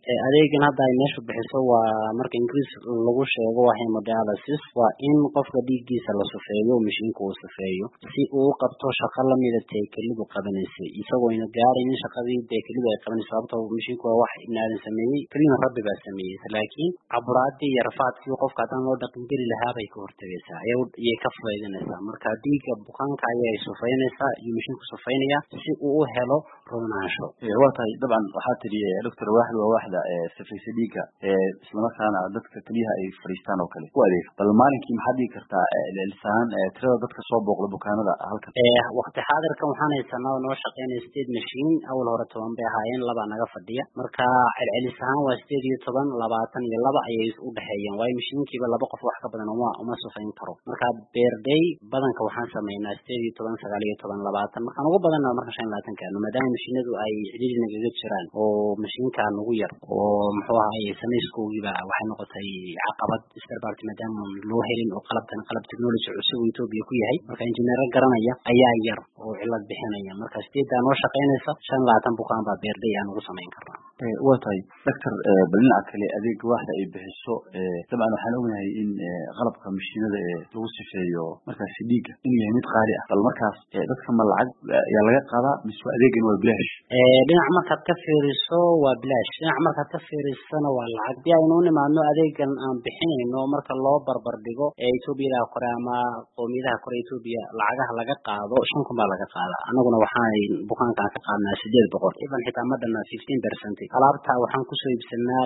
adeegan hadda ay meesha bixiso waa marka Ingiriis lagu sheego waa hemodialysis waa in qofka dhiiggiisa la safeeyo mishiinka uu safeeyo si uu qabto shaqo la mid ah kelidu qabanaysa isagoo ina gaarin shaqadii kelidu ay qabanayso sababtoo mishiinku waa wax inaadan sameeyay kelina rabbi baa sameeyay laakiin caburaadii iyo rafaadkii qofka hadan loo dhaqan geli lahaa bay ka hortagaysaa ayay ka faa'iidanaysaa marka dhiigga bukaanka ayay safeynaysaa iyo mishiinku safeynaya si uu u helo roonaansho waa tahay dabcan waxaa tiri doctor waaxda safaysa dhiigga isla markaana dadka kaliya ay fariistaan oo kale ku adeeg bal maalinkii maxaa dhigi kartaa lisaan tirada dadka soo booqda bukaanada halka waqti xaadirkan waxaan haysanaa noo shaqeynay 8 machine awal hore 10 bay ahaayeen laba naga fadhiya marka celcelis ahaan waa 18 22 ayay u dhaxeeyeen way machiinkiiba laba qof wax ka badan uma safayn karo marka per day badanka waxaan sameeynaa 18 19 20 marka ugu badan marka 25 kaano maadaama machiinadu ay cidina gaga jiraan oo machiinka ugu yar oo muxuu ahaay sameeyskoogiba waxay noqotay caqabad isbarbaarti maadaama loo helin oo qalab technology cusub Ethiopia ku yahay marka injineer garanaya ayaa yar oo cilad bixinaya marka sideedaan oo shaqeynaysa 25 bukaan baa per day aan ugu sameyn karnaa waa tahay doctor balina kale adeeg waaxda ay bixiso dabcan waxaan ognahay in qalabka mashiinada lagu sifeeyo markaas dhiigga in yahay mid qaali ah bal markaas dadka ma lacag ya laga qaadaa mise adeegan waa bilaash dhinac markaad ka fiiriso waa bilaash dhinac markaad ka fiirisana waa lacag aynu nimaadno adeegan aan bixinayno marka loo barbar dhigo Ethiopia kore ama qoomiyadaha kore Ethiopia lacagaha laga qaado 5,000 baa laga qaadaa anaguna waxaan bukaanka ka qaadnaa 800 iban xitaa madana 15% alaabta waxaan ku soo iibsanaa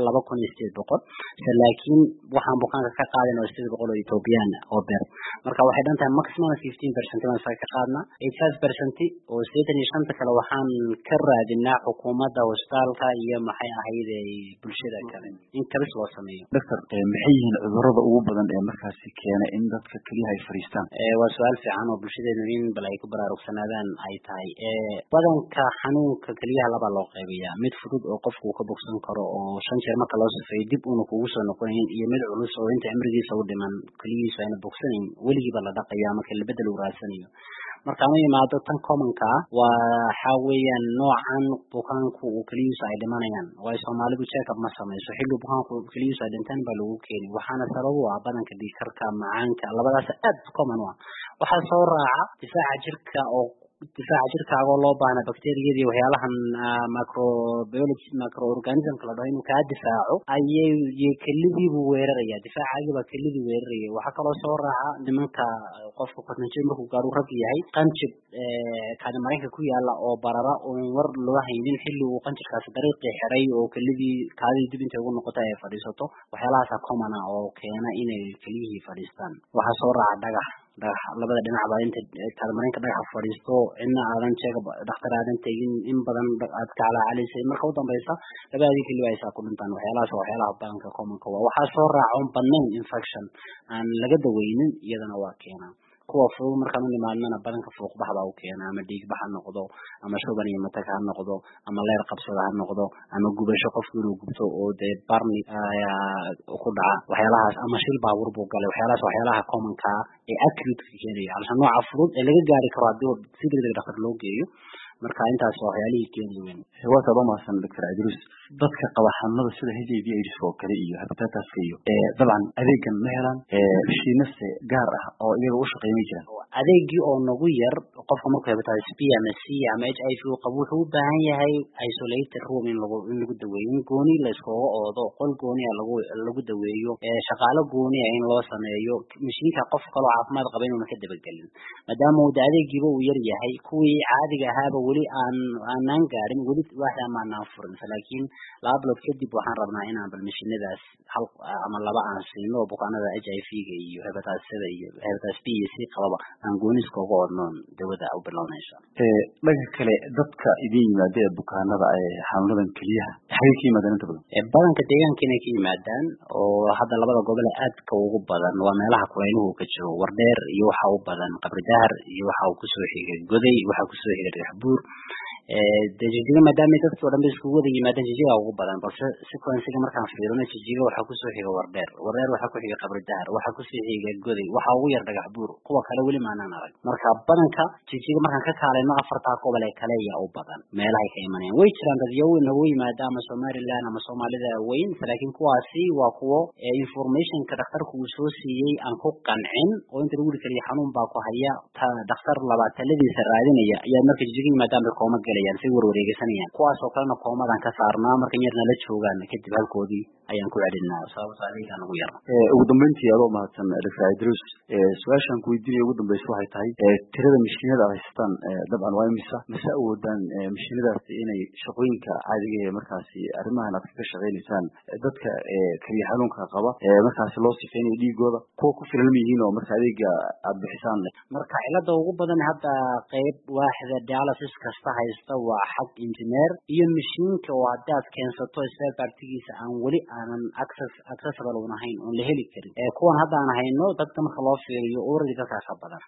2,800 laakiin waxaan bukaanka ka qaadayno 800 oo Ethiopian oo beer marka waxay dhantahay maximum 15% baan ka qaadnaa 85% oo 85 kale waxaan ka raadinaa xukuumadda hospitaalka iyo maxay ahayd bulshada kale in kala soo sameeyo doctor maxay yihiin cudurrada ugu badan ee markaas keena in dadka kaliya ay fariistaan waa su'aal fiican oo bulshadeena in balay ku baraarugsanaadaan ay tahay badanka xanuunka kaliya laba loo qaybiyaa mid fudud oo qofku ka bogsan karo oo 5 jeer marka loo safeeyo dib uu kugu soo noqonayn iyo mid culus oo inta cimrigiisa u dhiman kaliya ayna bogsanayn weligiiba la dhaqayaa marka la bedel u raadsanayo marka aan yimaado tan commonka waxa weeyaan noocan bukaanku uu kaliya ay dhimanayaan way Soomaalidu check up ma sameeyso xilli bukaanku kaliya ay dhintaan baa lagu keenay waxaana sabab u ah badanka dhiigkarka macaanka labadaas aad common waxa soo raaca difaaca jirka oo difaaca jirkaaga loo baahna bakteeriyada waxyaalahan microorganism kala dhahay inuu ka difaaco ayay kalidiibu weeraraya difaacaga kalidii weeraraya waxa kale oo soo raaca nimanka qofka qodnajin markuu gaar u rag yahay qanjib kaada mareenka ku yaala oo barara oo war loo haynin xilli uu qanjirkaas dariiqii xiray oo kalidii kaadii dib inta ugu noqotay ay fadhiisato waxyaalahaas common ah oo keena inay kaliyihii fadhiistaan waxa soo raaca dhagax labada dhinac baa inta kalmareenka dhagax fadhiisto in aadan jeega dhakhtar aadan tegin in badan aad ka calaacalisay marka u dambaysa labadii kaliya ay saa ku dhintaan waxyaalaha badanka commonka waxa soo raaco badnayn infection aan laga daweynin iyadana waa keena kuwa fudud markaan nimaadna badanka fuuq baxda uu keena ama dhiig bax noqdo ama shuban iyo matag ha noqdo ama leer qabsada ha noqdo ama gubasho qofku inuu gubto oo barni ku dhaca waxyaalahaas ama shil baabuur buu galay waxyaalaha commonka ee acute keenaya halka nooca fudud ee laga gaari karo hadii si degdeg dhakhtar loo geeyo marka intaas waxyaalihii keenayeen waa sababsan Dr. Idris dadka qaba xanuunada sida HIV/AIDS oo kale iyo hepatitis iyo dabcan adeegan ma helaan shiinase gaar ah oo iyaga u shaqeynay jiraan adeegii oo nagu yar qofka markuu hepatitis B ama C ama HIV uu qabo wuxuu u baahan yahay isolated room in lagu daweeyo gooni la isku oodo qol gooni ah lagu daweeyo shaqaale gooni ah in loo sameeyo mishiinka qof kale oo caafimaad qaba inuu ka dabagelin maadaama uu adeegiiba uu yar yahay kuwii caadiga ahaaba wali aan gaarin wali waxa ma naafurin laakiin laba bilood kadib waxaan rabnaa inaan bal mishiinadaas hal ama laba aan siino bukaanada HIV-ga iyo hepatitis B iyo C qaba aan gooniska uga wadnoon dawada u bilownayso dhaga kale dadka idin yimaada bukaanada ay xanuunadan kaliya waxay ka yimaadaan inta badanka deegaankeena ka yimaadaan oo hadda labada gobol aad ka ugu badan waa meelaha kulayluhu ka jiro Wardheer iyo waxa u badan Qabri Dahar iyo waxa uu ku soo xigay Goday waxa ku soo xigay Buur jijiga maadaama dadka oo dhan isku wada yimaadaan jijiga ugu badan balse sequence-ga markaan fiirino jijiga waxa ku soo xiga Wardheer waxa ku xiga Qabri Dahar waxa ku soo xiga Goday waxa ugu yar Dhagax Buur kuwa kale wali maanaan arag marka badanka jijiga markaan ka kaaleyno afarta gobol ee kale ayaa u badan meelaha ay ka imanayaan way jiraan dad yaween oo yimaada ama Somaliland ama Soomaalida weyn laakiin kuwaasi waa kuwo information ka dhakhtarku uu soo siiyay aan ku qancin oo inta lagu kaliya xanuun baa ku haya dhakhtar labaataladiisa raadinaya ayaa marka jijiga yimaadaan kooma galayaan si warwareegsanayaan kuwaas oo kalena koomadan ka saarnaa marka yarna la joogaan kadib halkoodii ayaan ku celinaa sababta adiga ugu yar ugu dambeyntii adoo mahadsan Dr. Idris su'aashan ku weydiinay ugu dambeysay waxay tahay tirada mishiinada haystaan dabcan waa imisa mase awoodaan mishiinadaas inay shaqooyinka caadiga ee markaasi arrimahan aad ka shaqeynaysaan dadka kaliya xanuunka qaba markaasi loo sifeeyay dhiigooda kuwa ku filan yihiin oo marka adeega aad bixisaan marka cilada ugu badan hadda qayb waaxda dialysis kasta haysta waa xaq engineer iyo mishiinka oo hadaad keensato spare part-giisa aan wali aanan accessible u ahayn oo la heli karin kuwan hadda aan hayno dadka marka loo fiiriyo already dadka ka badan